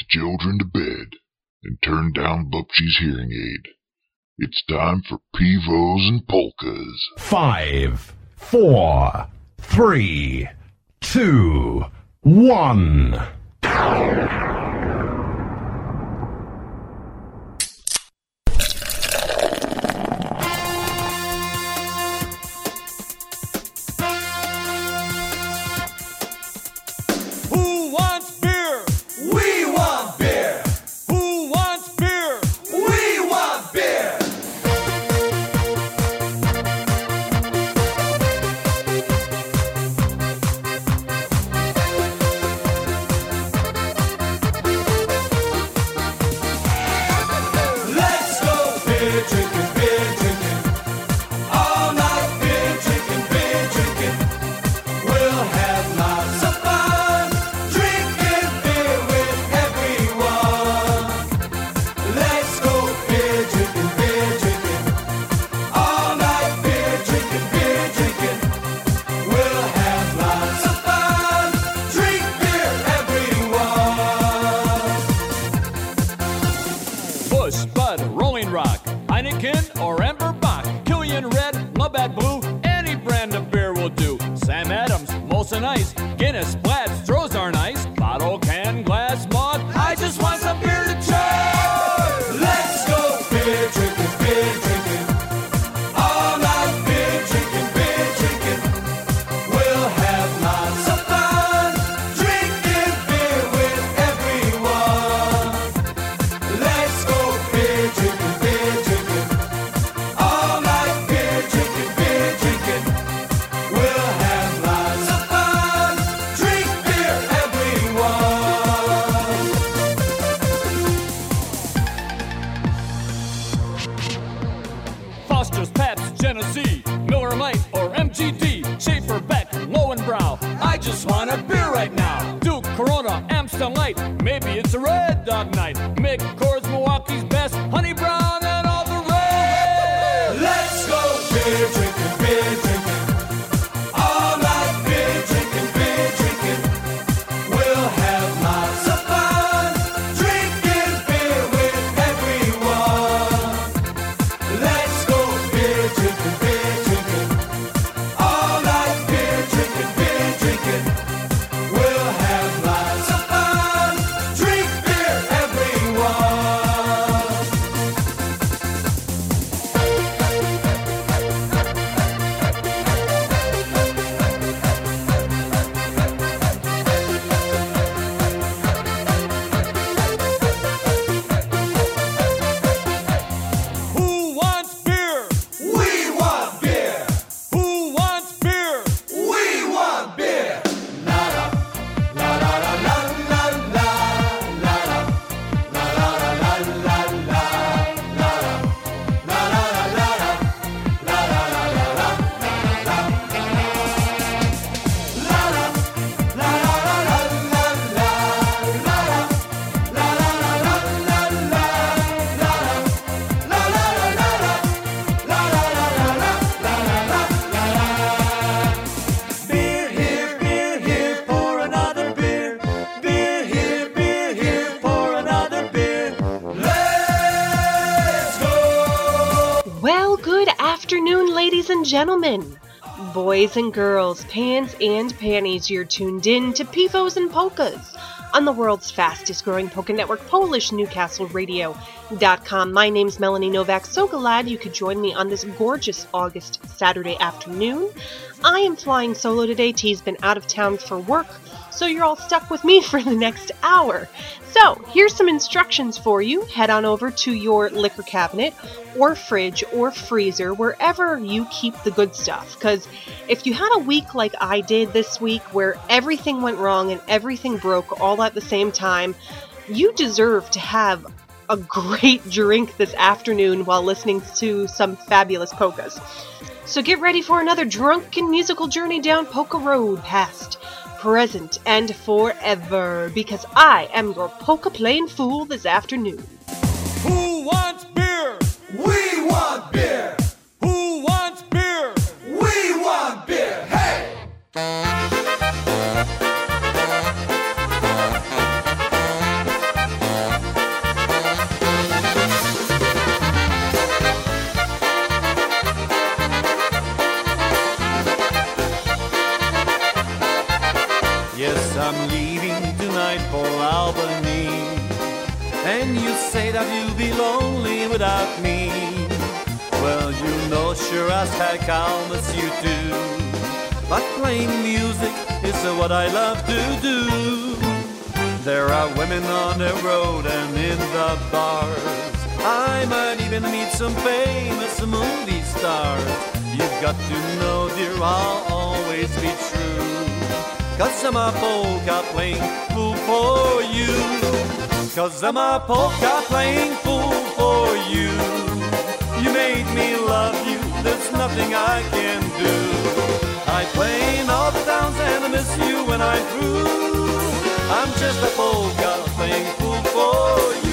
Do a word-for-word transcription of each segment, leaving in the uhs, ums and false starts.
children to bed and turn down Bubshy's hearing aid. It's time for Pivos and Polkas. Five, four, three, two, one. Gentlemen, boys and girls, pants and panties, you're tuned in to Pivos and Polkas on the world's fastest growing polka network, Polish Newcastle Radio dot com. My name's Melanie Novak. So glad you could join me on this gorgeous August Saturday afternoon. I am flying solo today. T's been out of town for work, so you're all stuck with me for the next hour. So, here's some instructions for you. Head on over to your liquor cabinet or fridge or freezer, wherever you keep the good stuff. Because if you had a week like I did this week, where everything went wrong and everything broke all at the same time, you deserve to have a great drink this afternoon while listening to some fabulous polkas. So get ready for another drunken musical journey down Polka Road, past, present, and forever, because I am your polka playing fool this afternoon. Who wants beer? We want beer! Who wants beer? We want beer! Hey! Albany, and you say that you'll be lonely without me. Well, you know sure as heck I'll miss you too, but playing music is what I love to do. There are women on the road and in the bars. I might even meet some famous movie stars. You've got to know, dear, I'll always be true, 'cause I'm a polka playing fool for you. 'Cause I'm a polka playing fool for you. You made me love you, there's nothing I can do. I play in all the towns and I miss you when I'm through. I'm just a polka playing fool for you.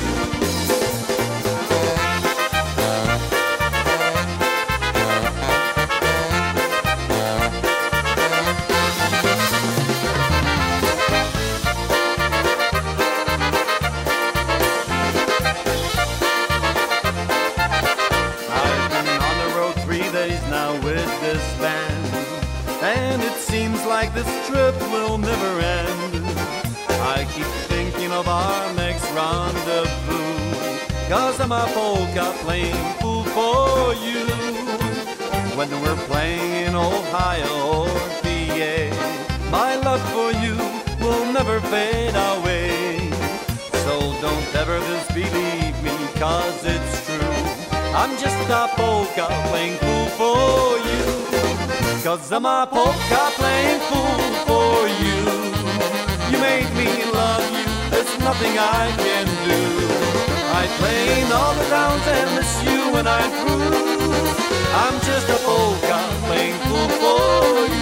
Like this trip will never end. I keep thinking of our next rendezvous, 'cause I'm a polka playing fool for you. When we're playing in Ohio or P A, my love for you will never fade away. So don't ever disbelieve me, 'cause it's true. I'm just a polka playing fool for you. 'Cause I'm a polka playing fool for you. You made me love you, there's nothing I can do. I play in all the towns and miss you when I'm through. I'm just a polka playing fool for you.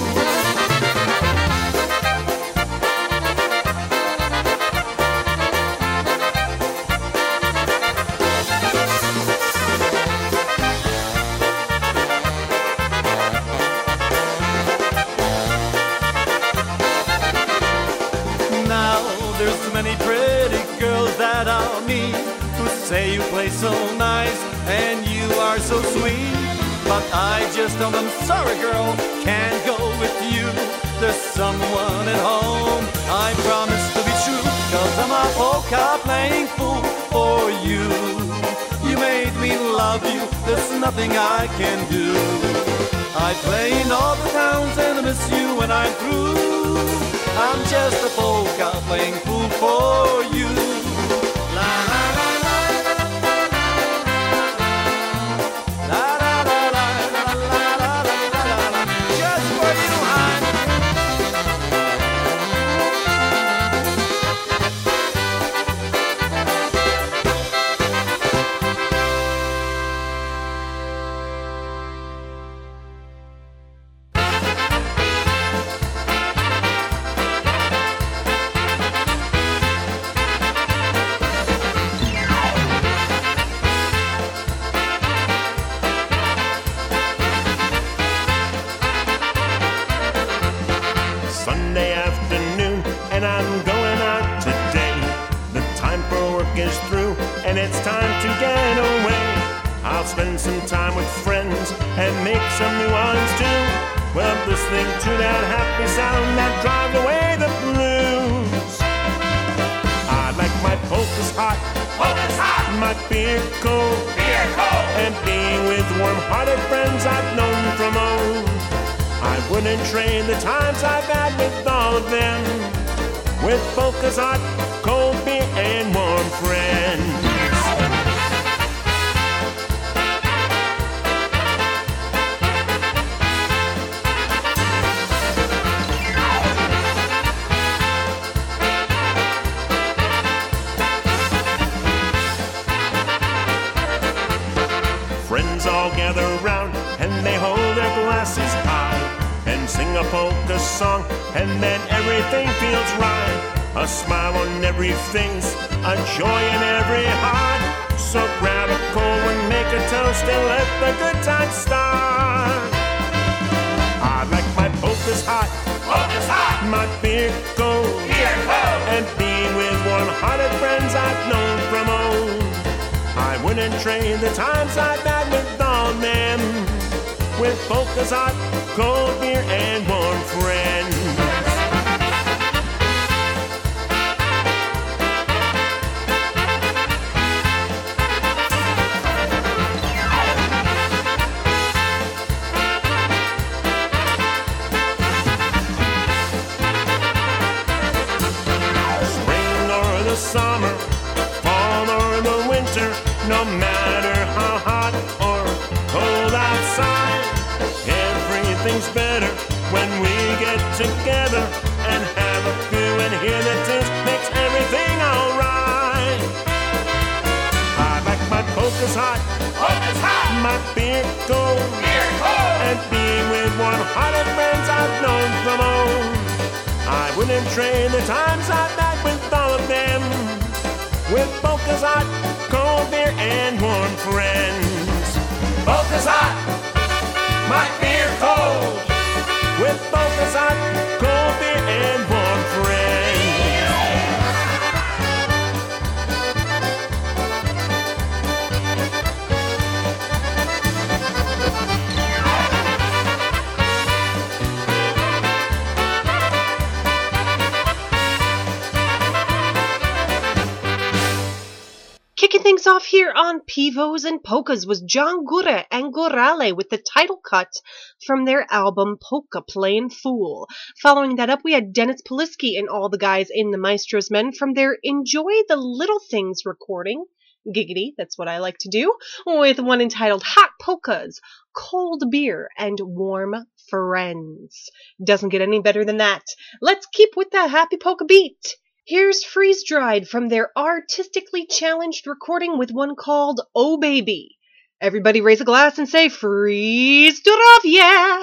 Say you play so nice and you are so sweet, but I just don't, I'm sorry girl, can't go with you. There's someone at home, I promise to be true, 'cause I'm a polka playing fool for you. You made me love you, there's nothing I can do. I play in all the towns and I miss you when I'm through. I'm just a polka playing fool for you. La la la. It's time to get away. I'll spend some time with friends and make some new ones too. Well, listening to that happy sound that drives away the blues. I like my polkas hot, polkas hot. My beer cold, beer cold. And being with warm-hearted friends I've known from old. I wouldn't trade the times I've had with all of them, with polkas hot, cold beer and warm friends. All gather round and they hold their glasses high and sing a polka song, and then everything feels right. A smile on every face, a joy in every heart. So grab a cold one, make a toast, and let the good times start. I like my polkas hot, polkas hot. My beer cold, beer cold. And being with warm-hearted friends I've known from old. I wouldn't trade the times I've had with all them, with polkas hot, cold beer, and warm friends. the summer, fall or the winter, no matter how hot or cold outside, everything's better when we get together and have a few and hear the tunes, makes everything alright. I like my polkas hot, Polka's hot, my beer cold, beer cold, and being with warm-hearted friends I've known from old. I wouldn't trade the times I've had with all of them, with polkas hot, cold beer, and warm friends. Polka's hot, my beer cold. With polkas hot, cold beer, and warm friends. Kicking things off here on Pivos and Polkas was John Gure and Gorale with the title cut from their album Polka Playin' Fool. Following that up, we had Dennis Polisky and all the guys in the Maestro's Men from their Enjoy the Little Things recording. Giggity, that's what I like to do, with one entitled Hot Polkas, Cold Beer, and Warm Friends. Doesn't get any better than that. Let's keep with that happy polka beat. Here's Freeze Dried from their artistically challenged recording with one called Oh Baby. Everybody raise a glass and say Freeze Zdravia!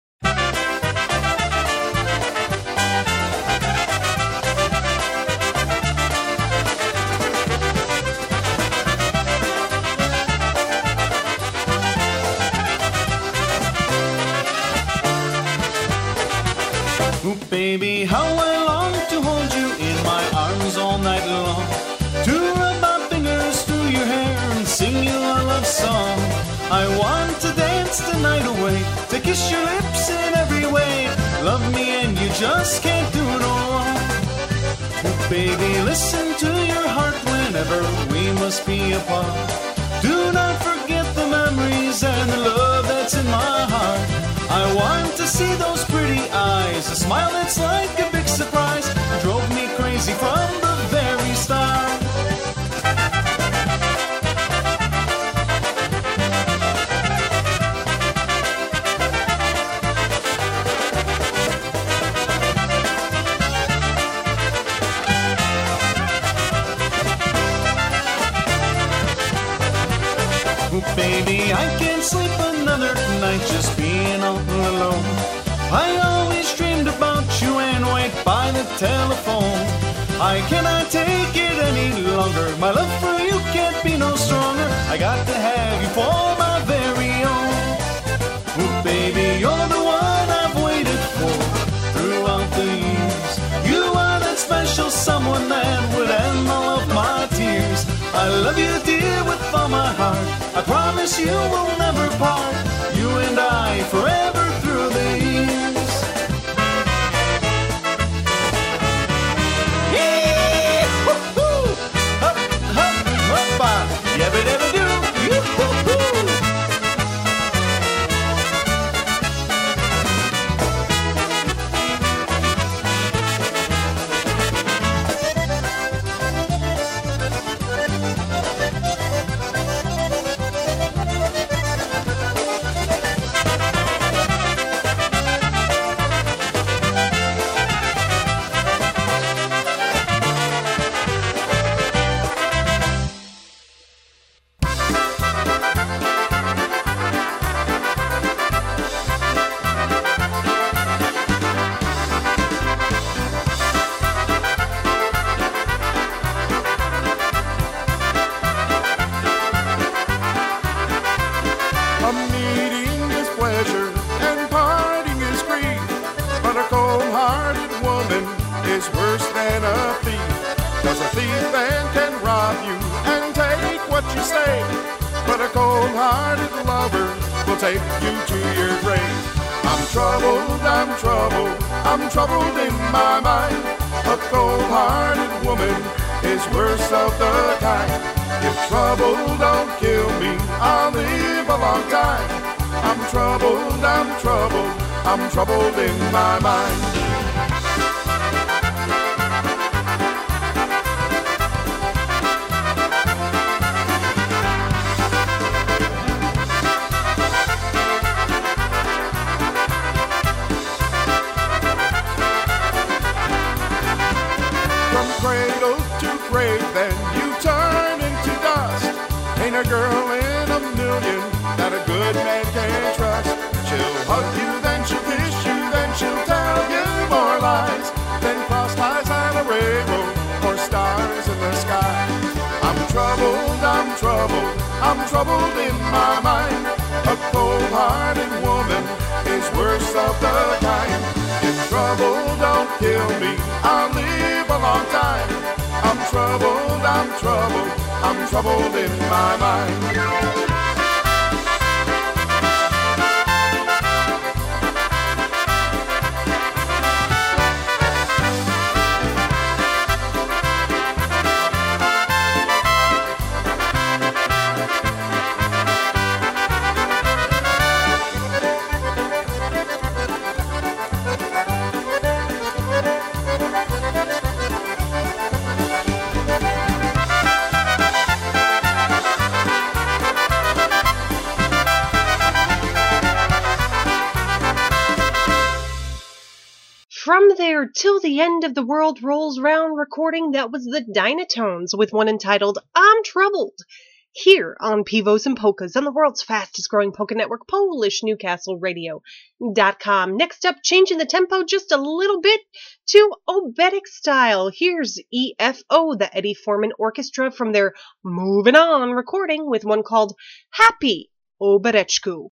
Ooh, baby, how I long to hold you in my arms all night long, to rub my fingers through your hair and sing you a love song. I want to dance the night away, to kiss your lips in every way. Love me and you just can't do no wrong. Ooh, baby, listen to your heart whenever we must be apart. Do not forget the memories and the love that's in my heart. I want to see those pretty eyes, a smile that's like a big surprise, drove me crazy from the very start. Oh, baby, I can't sleep another night just being all alone. I always dreamed about you and wait by the telephone. I cannot take it any longer. My love for you can't be no stronger. I got to have you for my very own. Oh, baby, you're the one I've waited for throughout the years. You are that special someone that would end all of my tears. I love you, dear, with all my heart. I promise you will never part. You and I forever through the years. Hey, woo-hoo! Hup, hup, huppa, yabba-dabba-doo, yoo-hoo-hoo! I'm troubled in my mind. then you turn into dust. Ain't a girl in a million that a good man can trust. She'll hug you, then she'll kiss you, then she'll tell you more lies, then cross ties and a rainbow or stars in the sky. I'm troubled, I'm troubled, I'm troubled in my mind. A cold-hearted woman is worst of the kind. If trouble don't kill me, I'll live a long time. I'm troubled, I'm troubled, I'm troubled in my mind. From there till the end of the world rolls round recording, that was the Dynatones with one entitled I'm Troubled, here on Pivos and Polkas on the world's fastest growing polka network, Polish Newcastle Radio dot com. Next up, changing the tempo just a little bit to Oberek style. Here's E F O, the Eddie Foreman Orchestra, from their Moving On recording with one called Happy Obereczku.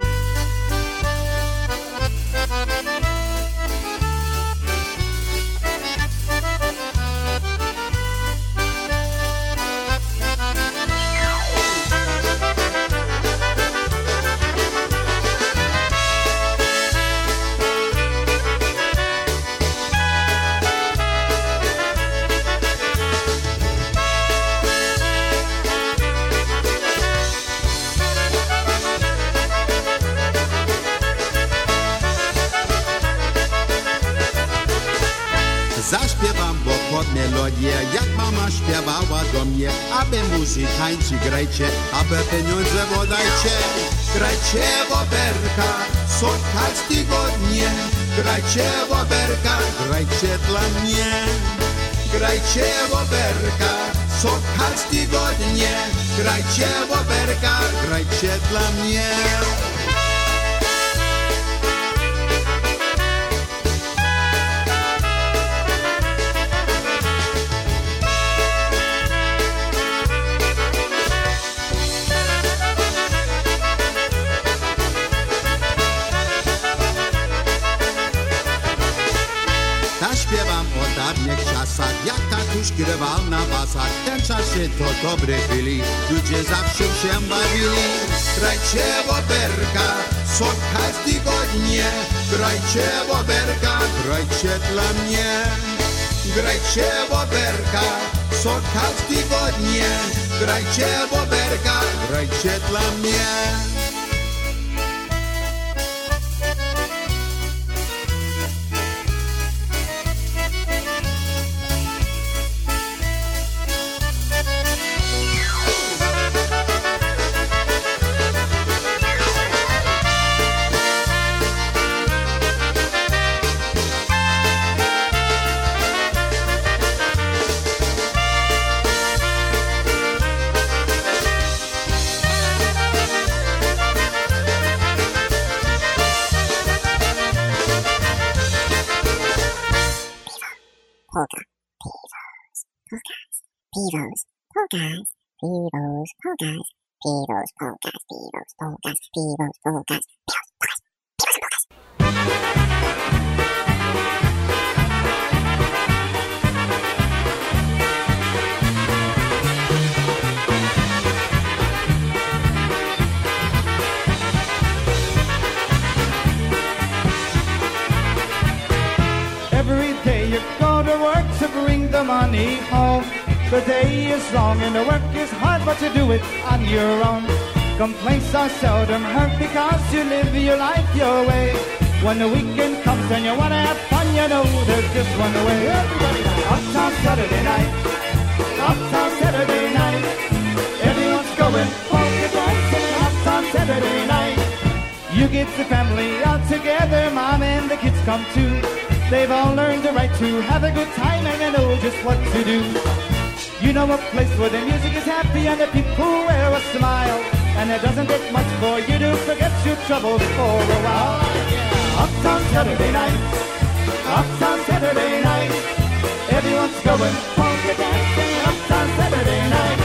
Zaśpiewam, bo pod melodię, jak mama śpiewała do mnie. Aby muzyk tańczy, grajcie, aby pieniądze wodajcie. Grajcie w oberka, spotkać tygodnie. Grajcie w oberka, grajcie dla mnie. Grajcie w oberka, spotkać tygodnie. Grajcie w oberka, grajcie dla mnie. Śpiewam o dawnych czasach, jak tatuś grywał na basach. Ten czasy to dobre byli, ludzie zawsze się bawili. Grajcie w oberka, spotkać tygodnie. Grajcie w oberka, grajcie dla mnie. Grajcie w oberka, spotkać tygodnie. Grajcie w oberka, grajcie dla mnie. Polka, Pivos, polkas, Pivos, polkas, Pivos, polkas, Pivos, polkas, Pivos, polkas, Pivos, polkas, Pivos, polkas, Pivos, polkas. Every day you go to work to bring the money home. The day is long and the work is hard, but you do it on your own. Complaints are seldom heard because you live your life your way. When the weekend comes and you wanna have fun, you know there's just one way. Everybody now. Uptown Saturday night, Uptown Saturday night. Everyone's going polka dancing Uptown Saturday night. You get the family all together, mom and the kids come too. They've all learned the right to have a good time and they know just what to do. You know a place where the music is happy and the people wear a smile. And it doesn't take much for you to forget your troubles for a while. Uptown Saturday night, Uptown Saturday night. Everyone's going polka dancing Uptown Saturday night.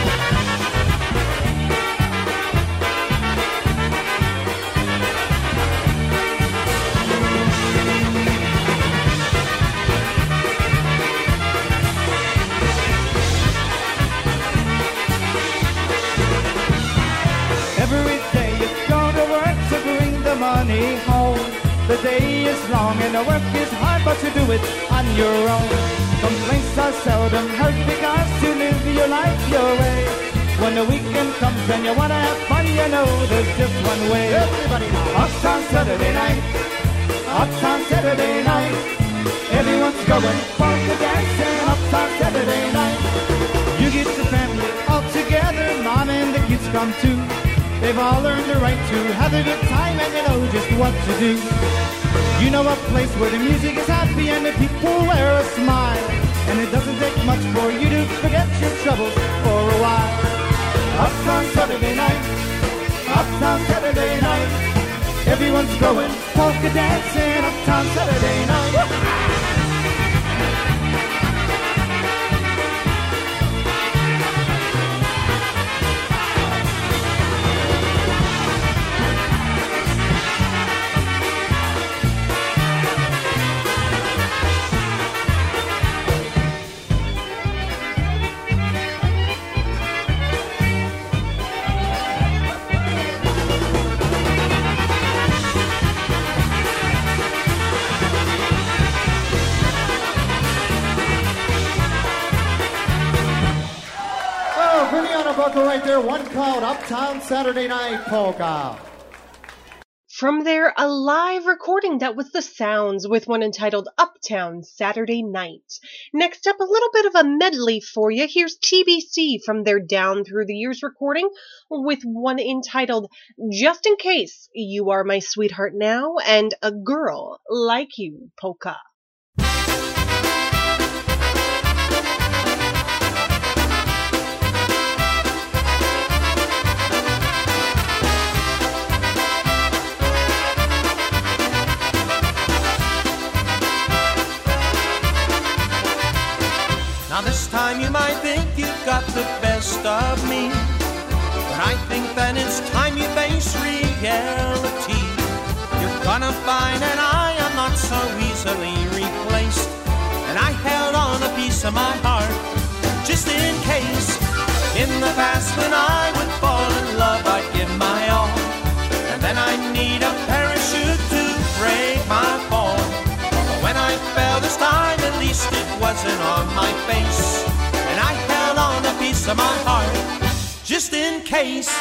Every day you go to work to bring the money home. The day is long and the work is hard, but you do it on your own. Complaints are seldom heard because you live your life your way. When the weekend comes and you wanna have fun, you know there's just one way. Everybody now. Uptown Saturday night, Uptown Saturday night. Everyone's going polka dancing Uptown Saturday night. You get your family all together, mom and the kids come too. They've all earned the right to have a good time and they know just what to do. You know a place where the music is happy and the people wear a smile. And it doesn't take much for you to forget your troubles for a while. Uptown Saturday night, Uptown Saturday night. Everyone's going polka dancing Uptown Saturday night. Right there, one called Uptown Saturday Night Polka. From their a live recording, that was The Sounds with one entitled Uptown Saturday Night. Next up, a little bit of a medley for you. Here's T B C from their Down Through the Years recording with one entitled Just in Case You Are My Sweetheart Now and A Girl Like You Polka. Now this time you might think you've got the best of me, but I think then it's time you face reality. You're gonna find that I am not so easily replaced, and I held on a piece of my heart just in case. In the past when I would fall in love, I'd give my all, and then I'd need a parachute to break my fall. But when I fell this time, at least it wasn't on my face, and I held on a piece of my heart just in case.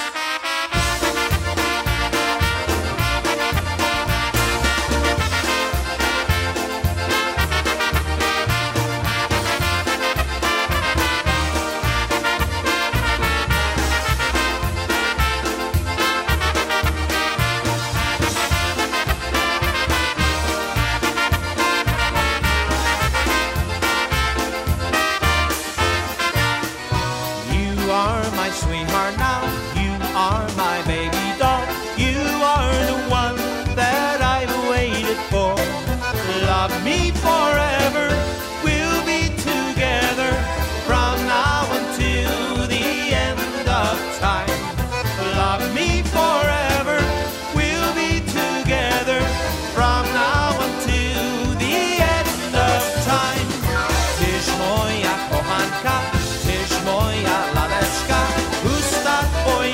Tyś moja laleczka, usta twoja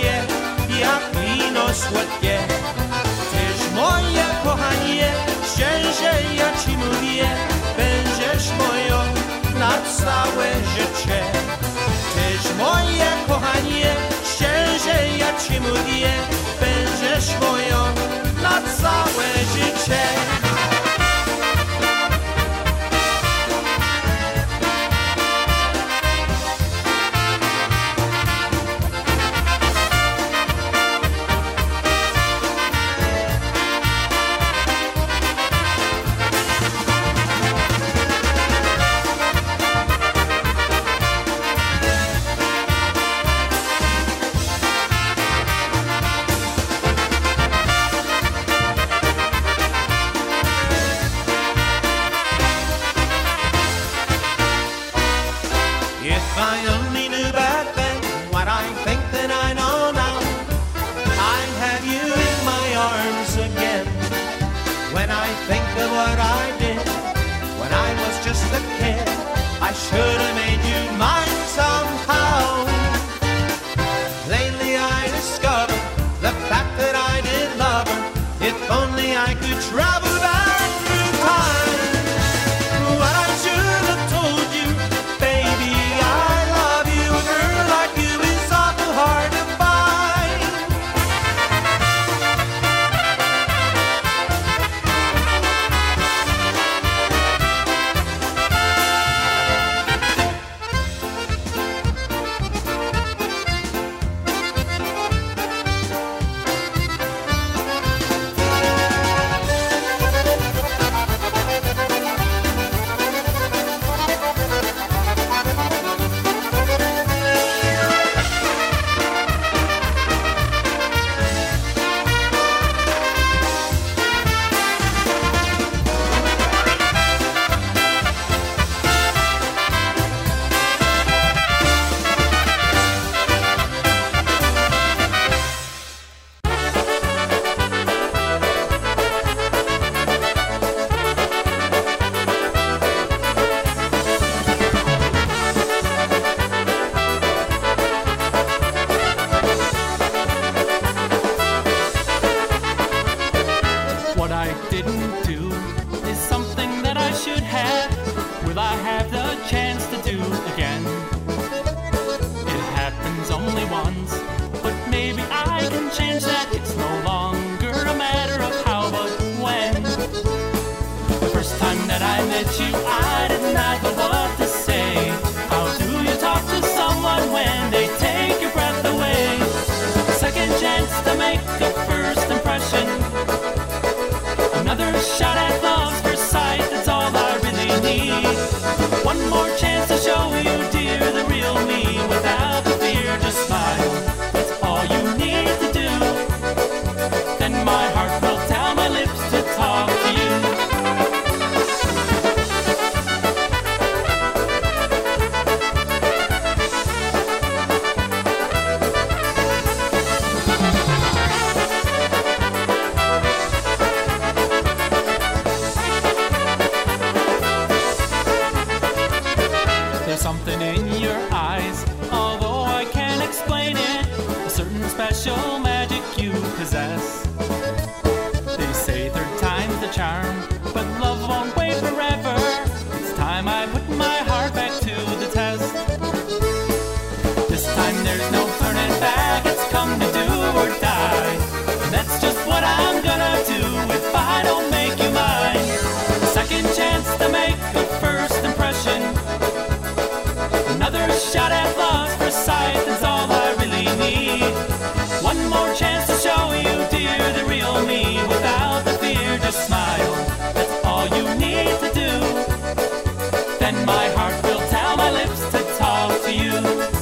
special magic you possess. They say third time's the charm, but love won't wait forever. It's time I put my heart back to the test. This time there's no turning back, it's come to do or die. And that's just what I'm gonna do if I don't make you mine. Second chance to make a first impression. Another shot at love's first sight is all I really need. One more chance to show you, dear, the real me. Without the fear, just smile. That's all you need to do. Then my heart will tell my lips to talk to you.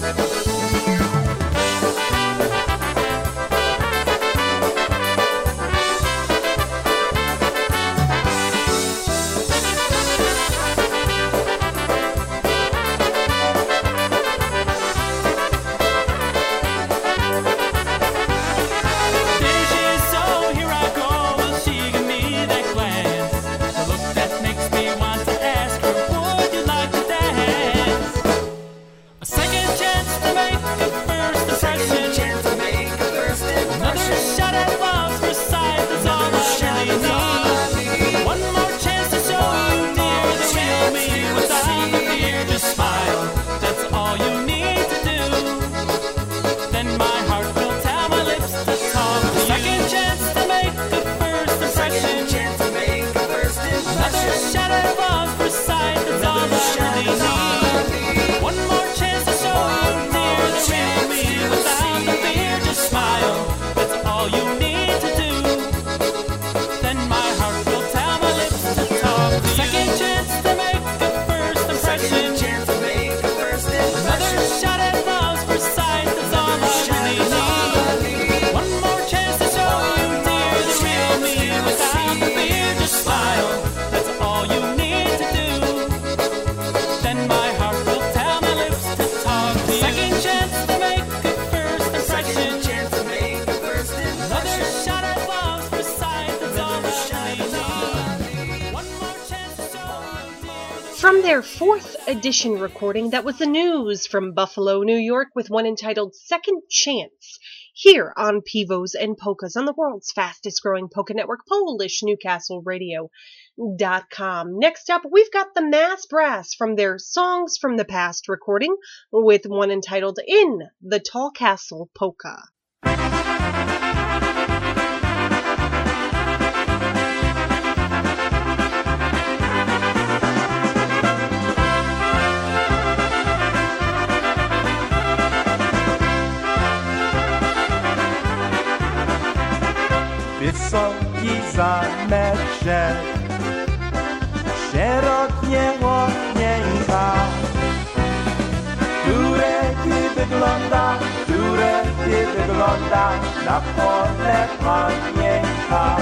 From their fourth edition recording, that was the news from Buffalo, New York, with one entitled Second Chance, here on Pivos and Polkas on the world's fastest growing polka network, Polish Newcastle Radio dot com. Next up, we've got the Mass Brass from their Songs from the Past recording, with one entitled In the Tall Castle Polka. Wysoki zameczek, szerokie łopieńka, które ty wygląda, które ty wygląda na pole panienka.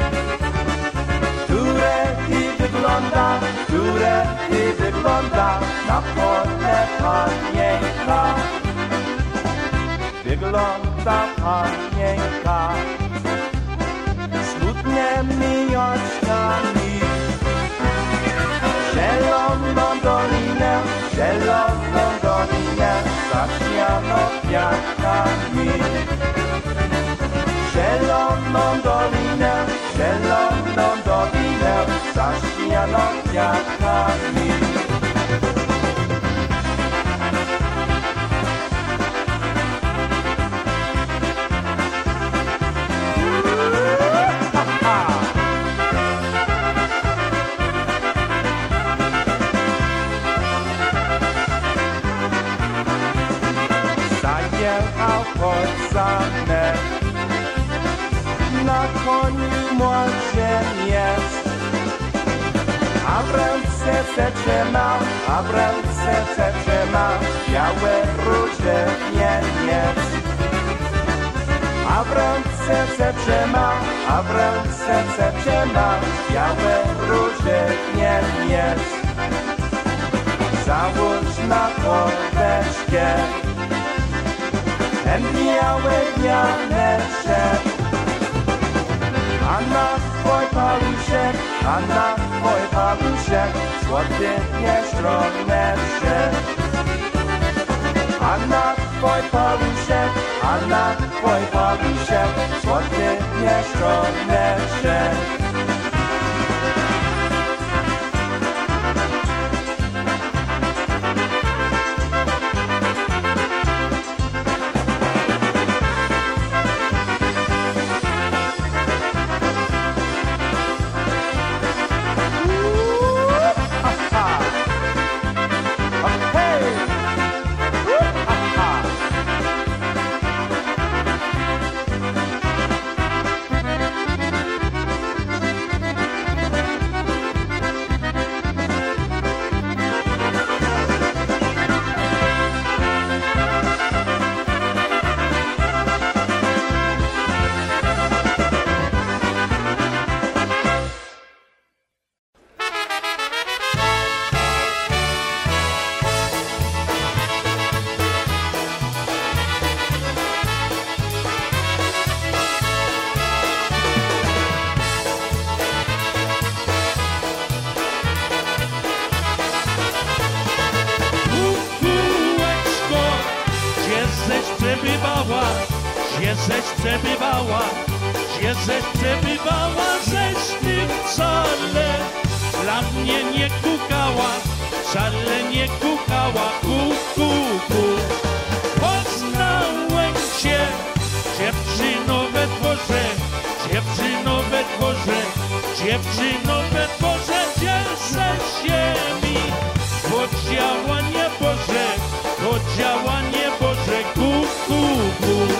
Które ty wygląda, które ty wygląda na pole panienka. Wygląda panienka smutnymi oczkami. Zieloną dolinę, zieloną dolinę zaśniano kwiatkami. Zieloną dolinę, zieloną dolinę zaśniano kwiatkami. Zajechał pod zamek, na koniu młodzieniec, a w ręce trzyma, a w ręce trzyma białe róże wieniec. A w ręce trzyma, a w ręce trzyma białe róże wieniec. Załóż na porteczkę ten biały wianeczek, a na twój paluszek, a na twój paluszek złoty nie stromeczek. A na twój poruszek, a na twój poruszek słodkie niestronne się. Żeś przebywała, gdzie żeś przebywała, żeś ty wcale dla mnie nie kukała, wcale nie kukała, ku, ku, ku. Poznałem cię, dziewczyno we dworze, dziewczyno we dworze, dziewczyno we dworze, gdzie żeś się mi to działanie Boże, to działanie Boże, ku, ku, ku.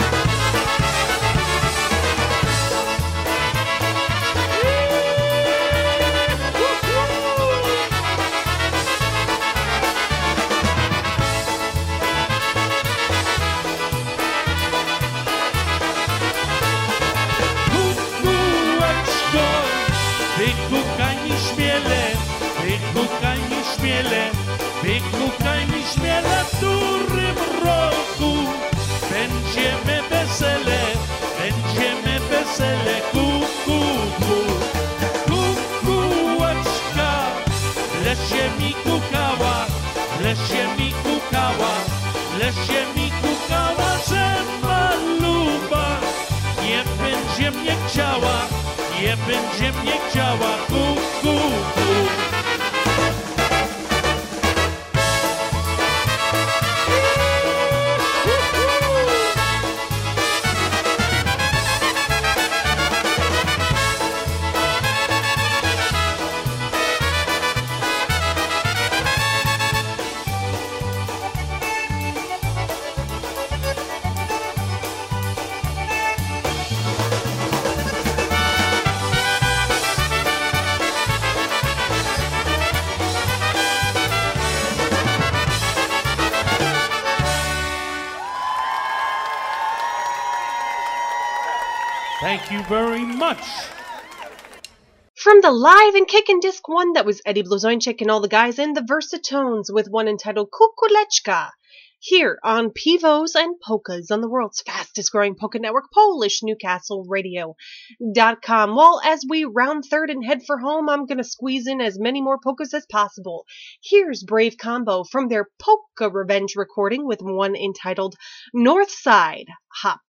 Wykukaj mi śmiele, w którym roku będziemy wesele, będziemy wesele, ku, ku, ku. Kukułeczka w lesie mi kukała, w lesie mi kukała, w lesie mi kukała, że maluba nie będzie mnie chciała, nie będzie mnie chciała, ku, ku, ku. Thank you very much. From the live and kickin' disc one, that was Eddie Blazonczyk and all the guys in the Versatones with one entitled Kukuleczka, here on Pivos and Polkas on the world's fastest growing polka network, Polish Newcastle Radio dot com. Well, as we round third and head for home, I'm going to squeeze in as many more polkas as possible. Here's Brave Combo from their Polka Revenge recording with one entitled North Side Hop.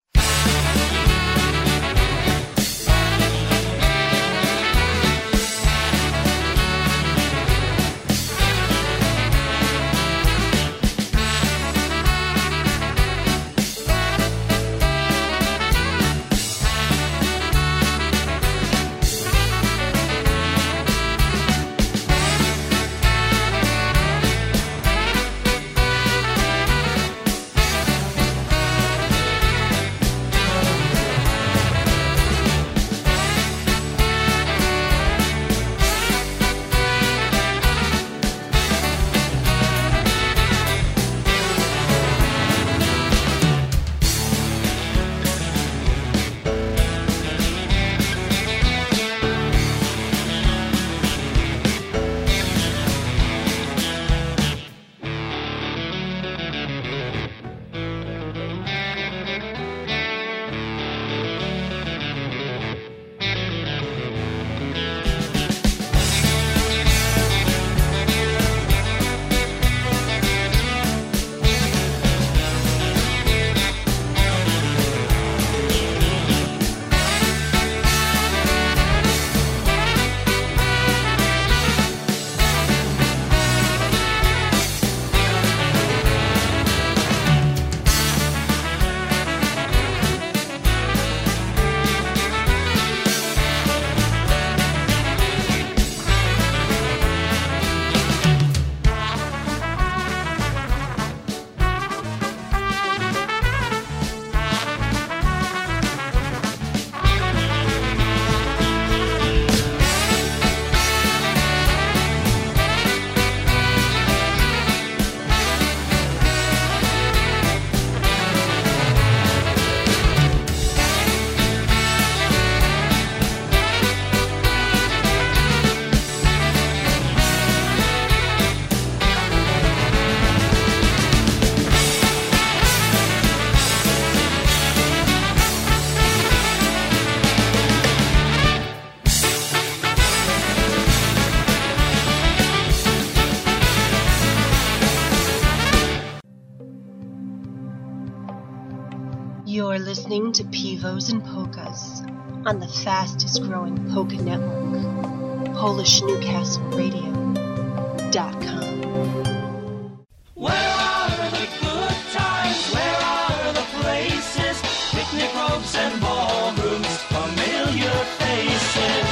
You're listening to Pivos and Polkas on the fastest growing polka network, Polish Newcastle Radio dot com. Where are the good times? Where are the places? Picnic ropes and ballrooms, familiar faces.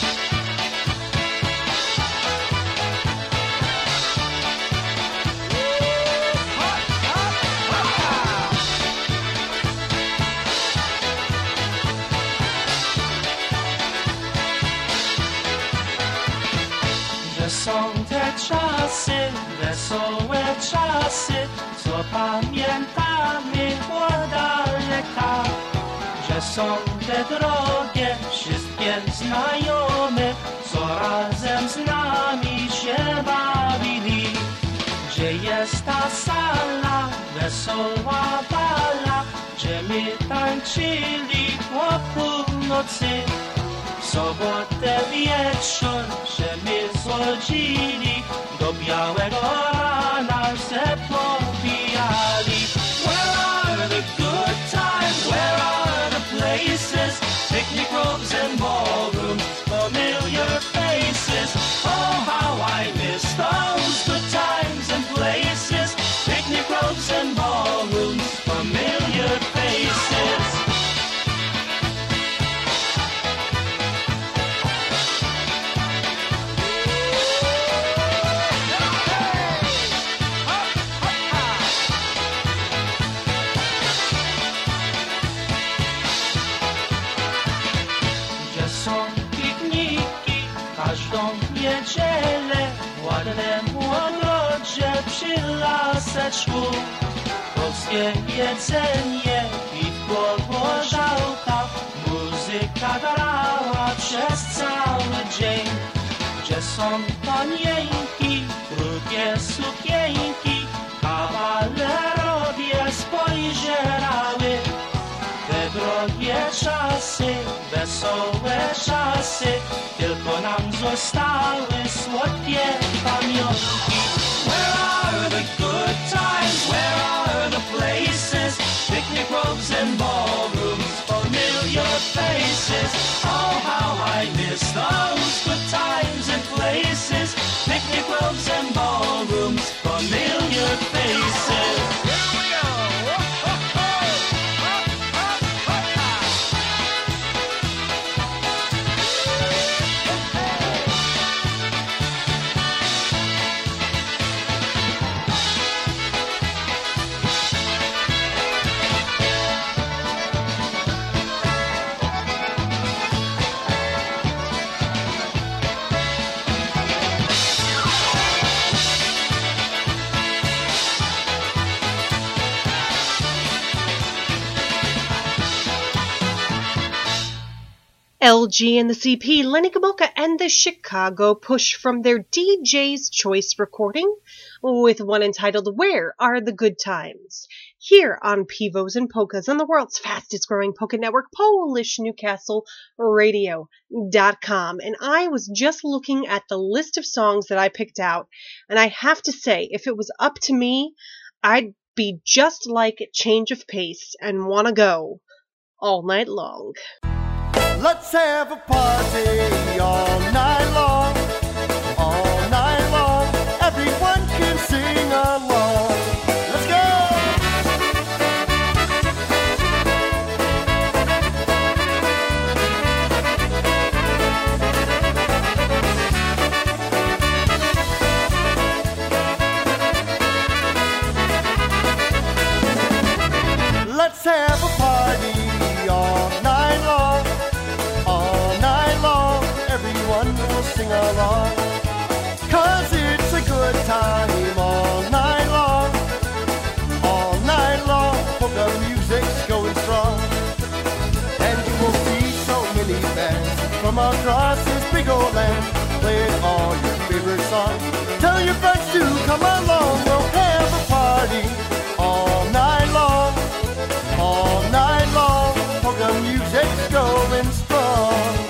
Są te czasy, wesołe czasy, co pamiętamy młoda lata. Że są te drogie, wszystkie znajome, co razem z nami się bawili. Gdzie jest ta sala, wesoła bala, gdzie my tańczyli o północy. W sobotę wieczór, że my złodzili, do białego rana se popijali. Where are the good times? Where are the places? Picnic ropes and ballrooms, familiar faces. Oh, how I miss those good times and places. Picnic ropes and ballrooms, familiar faces. Niedzielę, ładne młododzie przy laseczku. Polskie jedzenie, piwko, gorzałka, muzyka grała przez cały dzień. Gdzie są panienki, krótkie sukienki, kawalerowie spojrzały. Te drogie czasy, wesołe czasy, tylko nam zostały słodkie pamiątki. Where are the good times? Where are the places? Picnic ropes and ballrooms, familiar faces. Oh, how I miss those good times and places. Picnic ropes and ballrooms, familiar faces. L G and the C P, Lenny Gomulka and the Chicago Push from their D J's Choice recording, with one entitled Where Are the Good Times? Here on Pivos and Polkas on the world's fastest growing polka network, Polish Newcastle Radio dot com. And I was just looking at the list of songs that I picked out, and I have to say, if it was up to me, I'd be just like Change of Pace and want to go all night long. Let's have a party all night long, all night long. Everyone can sing along. Let's go! Let's have a party all night long. Sing along, 'cause it's a good time all night long, all night long, polka music's going strong, and you will see so many bands from across this big old land, playing all your favorite songs. Tell your friends to come along, we'll have a party all night long, all night long, polka music's going strong.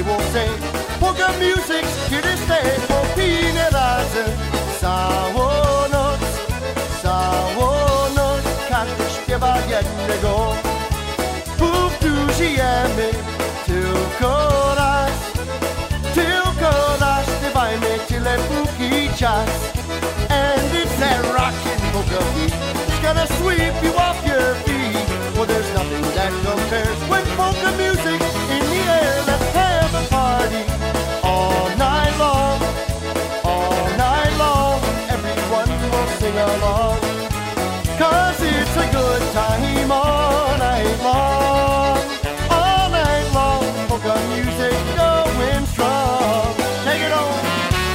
they won't say. Polka music's here to stay. Popijmy razem całą noc, całą noc. Każdy śpiewa jednego. Powtórzujemy tylko raz, tylko raz. Śpiewajmy tyle póki czas. And it's that rockin' polka beat. It's gonna sweep you off your feet. Well, there's nothing that compares with polka music in the air. Let's have a party all night long, all night long. Everyone will sing along, 'cause it's a good time all night long, all night long. Polka music going strong. Take it on.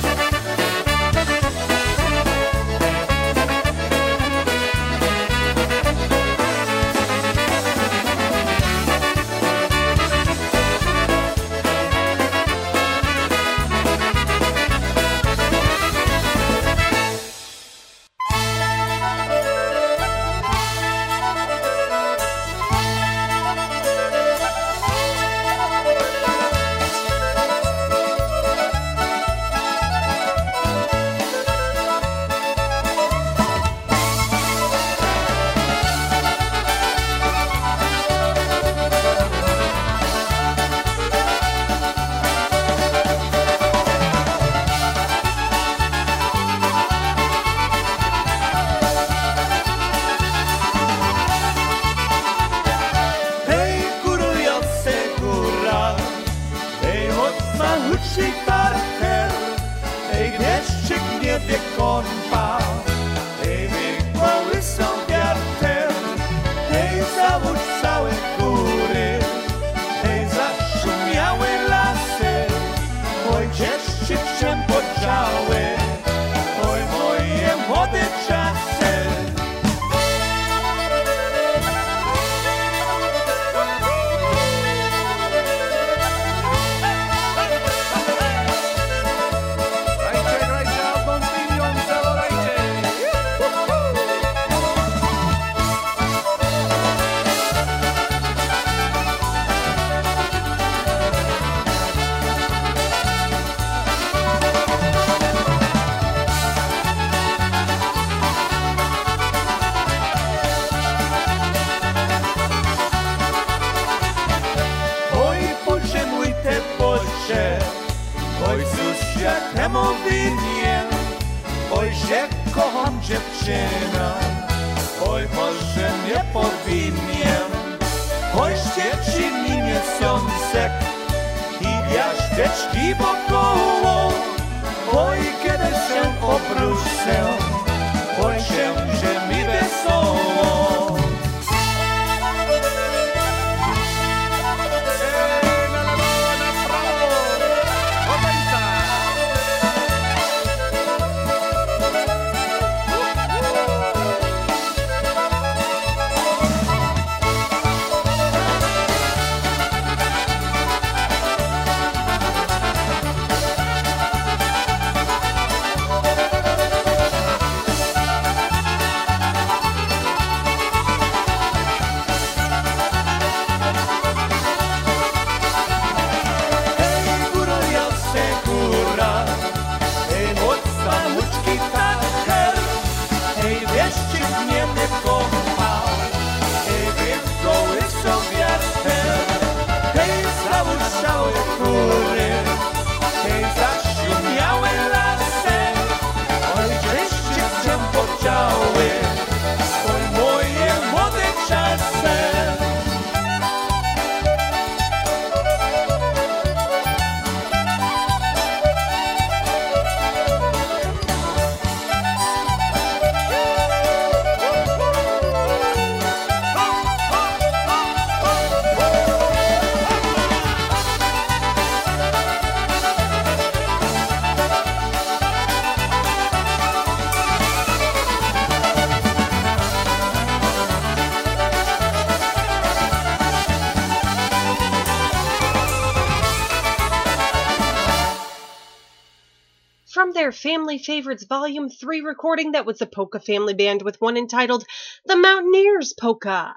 From their Family Favorites Volume three recording, that was the Polka Family Band with one entitled The Mountaineers Polka.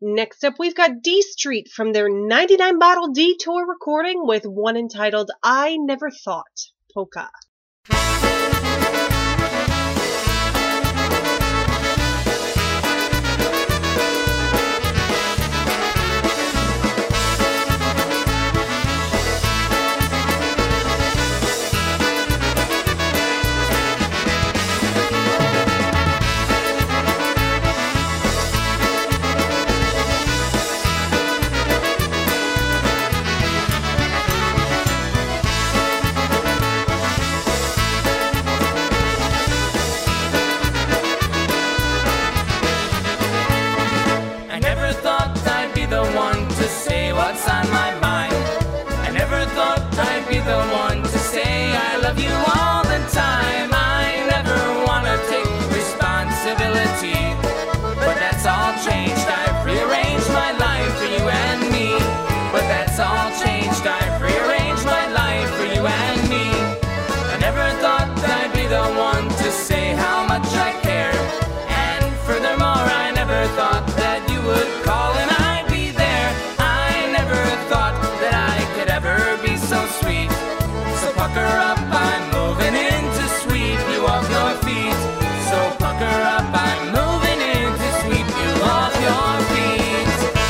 Next up, we've got D Street from their ninety-nine Bottle Detour recording with one entitled I Never Thought, Polka. What's on my mind? I never thought I'd be the one to say I love you all the time. I never want to take responsibility, but that's all changed. I've rearranged my life for you and me, but that's all changed. I've rearranged my life for you and me. I never thought I'd be the one to say how much I care, and furthermore I never thought that you would call and I'd be there. Thought that I could ever be so sweet. So pucker up, I'm moving in to sweep you off your feet. So pucker up, I'm moving in to sweep you off your feet.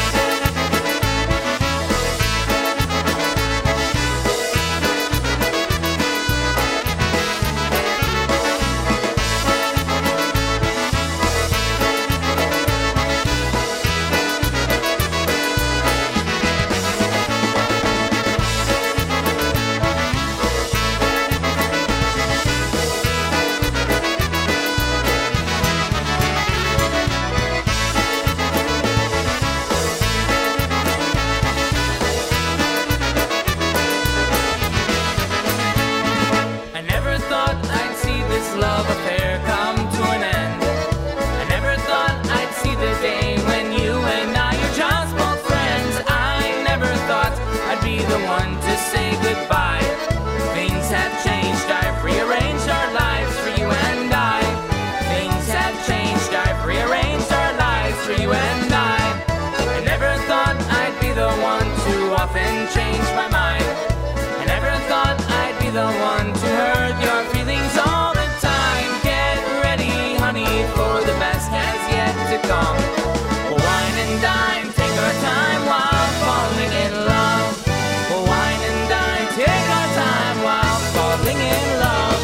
Love affair come to an end. I never thought I'd see the day when you and I are just both friends. I never thought I'd be the one to say goodbye. Things have changed, I've rearranged our lives for you and I. Things have changed, I've rearranged our lives for you and I. I never thought I'd be the one to often change my mind. I never thought I'd be the one to hurt your feelings all the time. Get ready, honey, for the best has yet to come. Wine and dine, take our time while falling in love. Wine and dine, take our time while falling in love.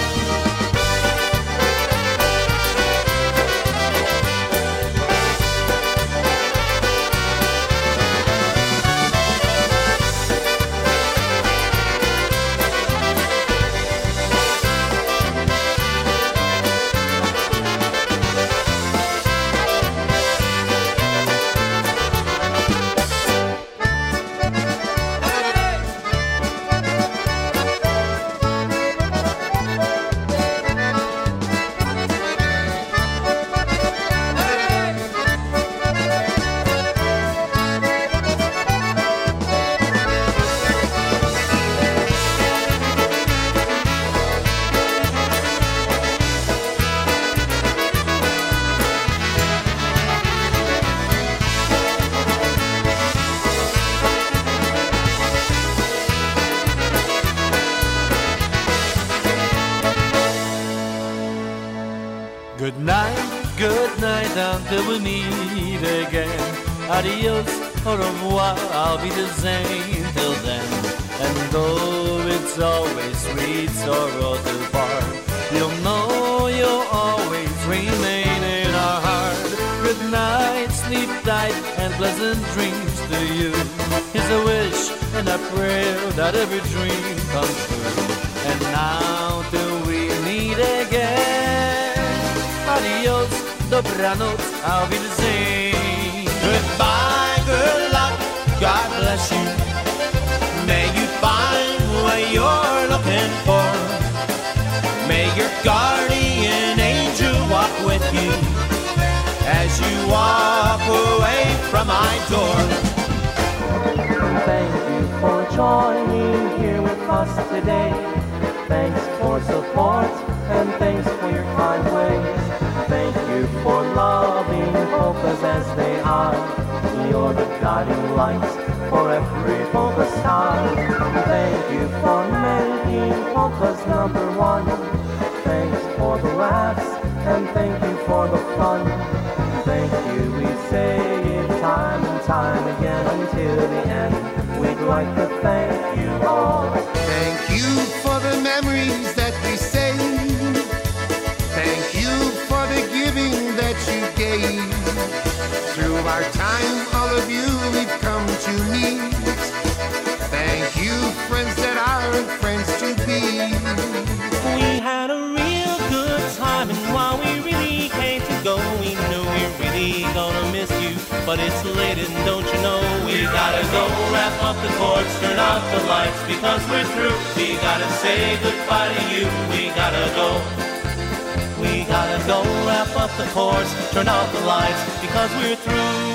Good night, good night, until we meet again. Adios, au revoir, I'll be the same till then. And though it's always sweet sorrow to part, you'll know you'll always remain in our heart. Good night, sleep tight, and pleasant dreams to you. Here's a wish and a prayer that every dream comes true. And now till we meet again, adios, dobranoc, I'll be the same. Goodbye, good luck, God bless you. May you find what you're looking for. May your guardian angel walk with you as you walk away from my door. Thank you for joining here with us today. Thanks for support and thanks for your kind ways. Thank you for loving polkas as they are. Your lights for every polka star. Thank you for making polkas number one. Thanks for the laughs and thank you for the fun. Thank you, we say it time and time again until the end. We'd like to thank you all. Thank you for the memories that we saved. Thank you for the giving that you gave. Through our time, all of you we've come to meet. Thank you, friends that aren't friends to be. We had a real good time, and while we really hate to go, we knew we're really gonna miss you. But it's late, and don't you know we gotta go wrap up the cords, turn out the lights because we're through. We gotta say goodbye to you. We gotta go. We gotta go wrap up the cords, turn out the lights because we're through.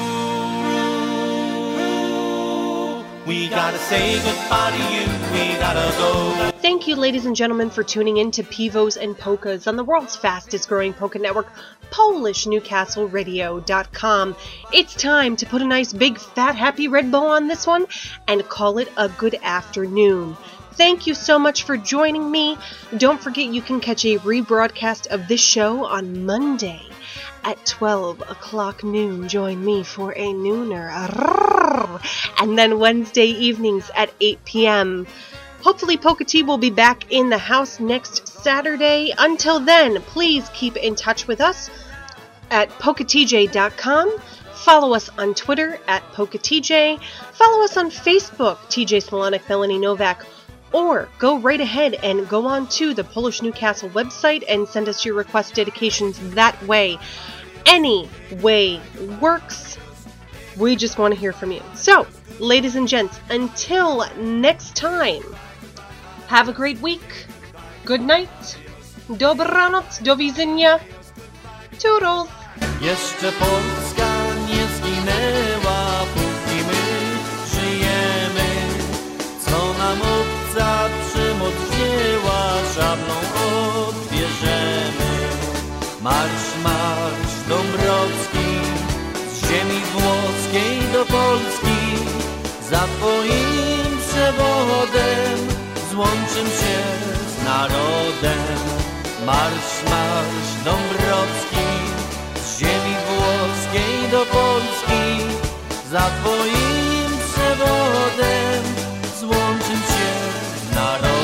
We gotta say goodbye to you. We gotta go. Thank you, ladies and gentlemen, for tuning in to Pivos and Polkas on the world's fastest growing polka network, Polish Newcastle Radio dot com. It's time to put a nice big fat happy red bow on this one and call it a good afternoon. Thank you so much for joining me. Don't forget you can catch a rebroadcast of this show on Monday at twelve o'clock noon. Join me for a nooner. And then Wednesday evenings at eight p.m. Hopefully Polka T will be back in the house next Saturday. Until then, please keep in touch with us at polka t j dot com. Follow us on Twitter at polka t j. Follow us on Facebook, T J Salonik, Melanie Novak. Or go right ahead and go on to the Polish Newcastle website and send us your request dedications that way. Any way works. We just want to hear from you. So, ladies and gents, until next time, have a great week. Good night. Dobranoc. Do widzenia. Toodles. Jeszcze Polska nie zginęła, póki my żyjemy. Co nam obca przymoc wzięła, szablą odbierzemy. Marsz, marsz Dąbrowski, z ziemi włoskiej do Polski. Za twoim przewodem złączym się z narodem. Marsz, marsz Dąbrowski, z ziemi włoskiej do Polski. Za twoim przewodem złączym się z narodem.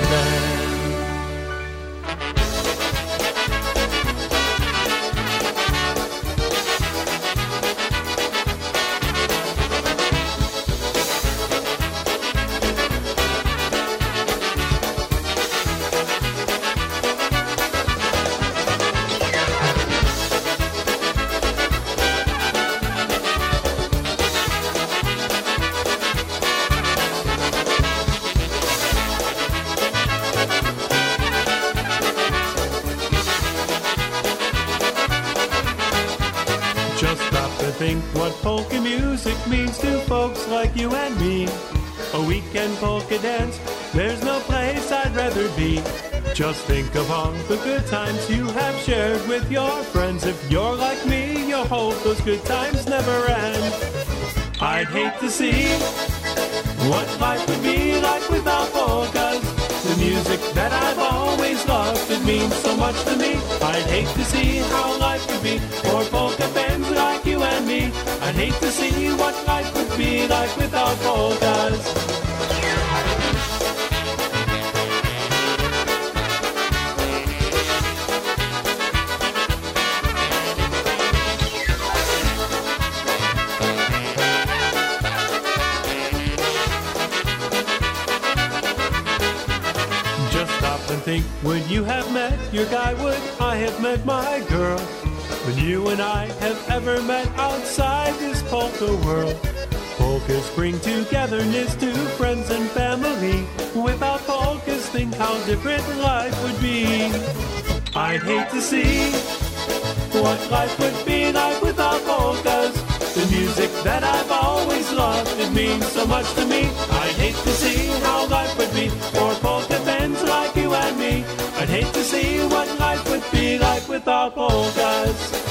Think what polka music means to folks like you and me. A weekend polka dance, there's no place I'd rather be. Just think of all the good times you have shared with your friends. If you're like me, you'll hope those good times never end. I'd hate to see what life would be like without polkas. The music that I've always loved, it means so much to me. I'd hate to see how life would be for polka fans like you and me. I'd hate to see what life would be like without polkas. Think, would you have met your guy? Would I have met my girl? When you and I have ever met outside this polka world? Polkas bring togetherness to friends and family. Without polkas, think how different life would be. I'd hate to see what life would be like without polkas. The music that I've always loved, it means so much to me. I'd hate to see how life would be for polka fans like you and me. I'd hate to see what life would be like without polkas.